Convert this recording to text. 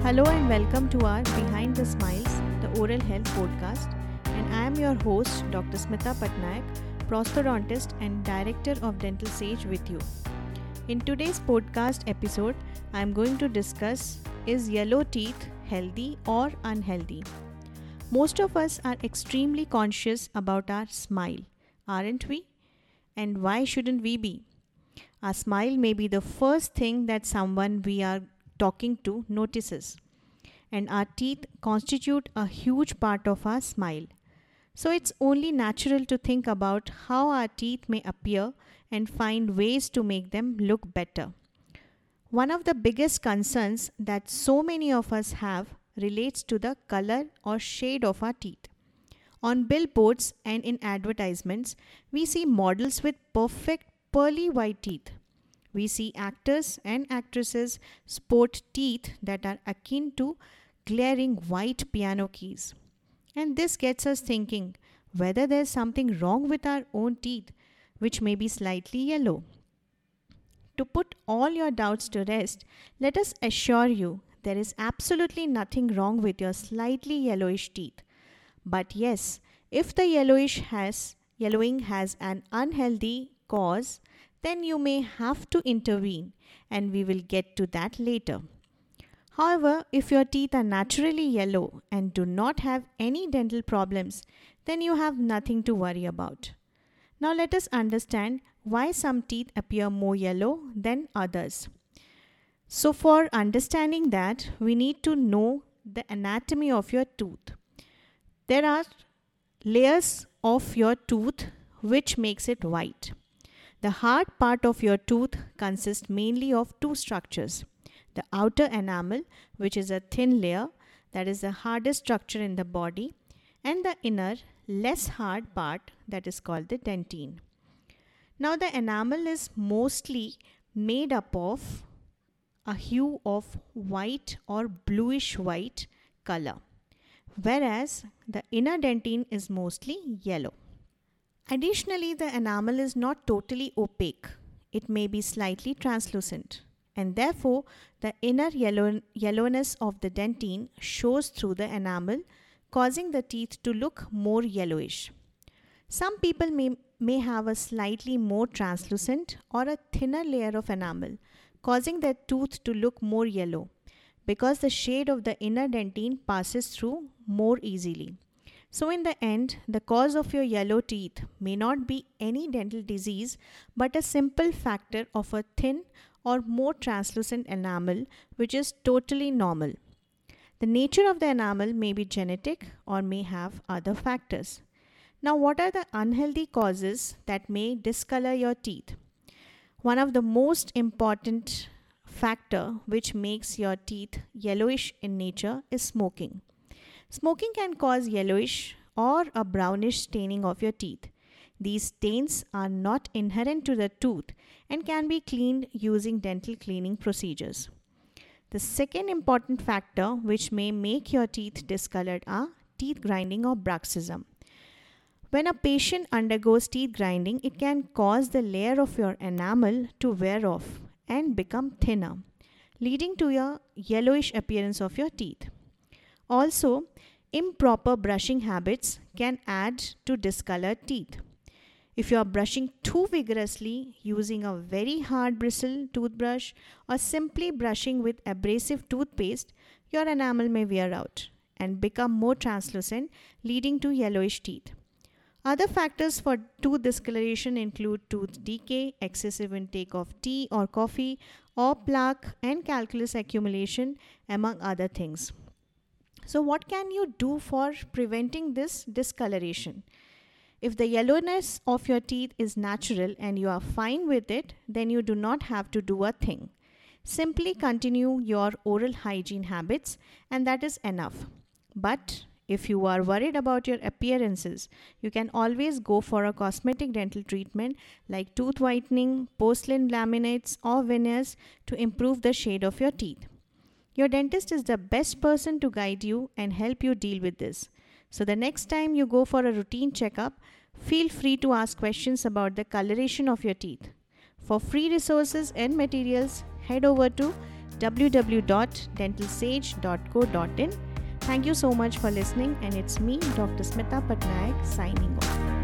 Hello and welcome to our Behind the Smiles, the Oral Health Podcast. And I am your host, Dr. Smita Patnaik, prosthodontist and Director of Dental Sage with you. In today's podcast episode, I am going to discuss, is yellow teeth healthy or unhealthy? Most of us are extremely conscious about our smile, aren't we? And why shouldn't we be? Our smile may be the first thing that someone we are talking to notices, and our teeth constitute a huge part of our smile. So it's only natural to think about how our teeth may appear and find ways to make them look better. One of the biggest concerns that so many of us have relates to the color or shade of our teeth. On billboards and in advertisements, we see models with perfect pearly white teeth. We see actors and actresses sport teeth that are akin to glaring white piano keys. And this gets us thinking whether there's something wrong with our own teeth, which may be slightly yellow. To put all your doubts to rest, let us assure you there is absolutely nothing wrong with your slightly yellowish teeth. But yes, if the yellowing has an unhealthy cause, then you may have to intervene, and we will get to that later. However, if your teeth are naturally yellow and do not have any dental problems, then you have nothing to worry about. Now let us understand why some teeth appear more yellow than others. So for understanding that, we need to know the anatomy of your tooth. There are layers of your tooth which makes it white. The hard part of your tooth consists mainly of two structures. The outer enamel, which is a thin layer that is the hardest structure in the body, and the inner, less hard part that is called the dentine. Now the enamel is mostly made up of a hue of white or bluish white color, whereas the inner dentine is mostly yellow. Additionally, the enamel is not totally opaque. It may be slightly translucent, and therefore the inner yellowness of the dentine shows through the enamel, causing the teeth to look more yellowish. Some people may have a slightly more translucent or a thinner layer of enamel, causing their tooth to look more yellow because the shade of the inner dentine passes through more easily. So in the end, the cause of your yellow teeth may not be any dental disease but a simple factor of a thin or more translucent enamel, which is totally normal. The nature of the enamel may be genetic or may have other factors. Now, what are the unhealthy causes that may discolor your teeth? One of the most important factor which makes your teeth yellowish in nature is smoking. Smoking can cause yellowish or a brownish staining of your teeth. These stains are not inherent to the tooth and can be cleaned using dental cleaning procedures. The second important factor which may make your teeth discolored are teeth grinding or bruxism. When a patient undergoes teeth grinding, it can cause the layer of your enamel to wear off and become thinner, leading to a yellowish appearance of your teeth. Also, improper brushing habits can add to discolored teeth. If you are brushing too vigorously using a very hard bristle toothbrush or simply brushing with abrasive toothpaste, your enamel may wear out and become more translucent, leading to yellowish teeth. Other factors for tooth discoloration include tooth decay, excessive intake of tea or coffee, or plaque and calculus accumulation, among other things. So what can you do for preventing this discoloration? If the yellowness of your teeth is natural and you are fine with it, then you do not have to do a thing. Simply continue your oral hygiene habits and that is enough. But if you are worried about your appearances, you can always go for a cosmetic dental treatment like tooth whitening, porcelain laminates or veneers to improve the shade of your teeth. Your dentist is the best person to guide you and help you deal with this. So the next time you go for a routine checkup, feel free to ask questions about the coloration of your teeth. For free resources and materials, head over to www.dentalsage.co.in. Thank you so much for listening, and it's me, Dr. Smita Patnaik, signing off.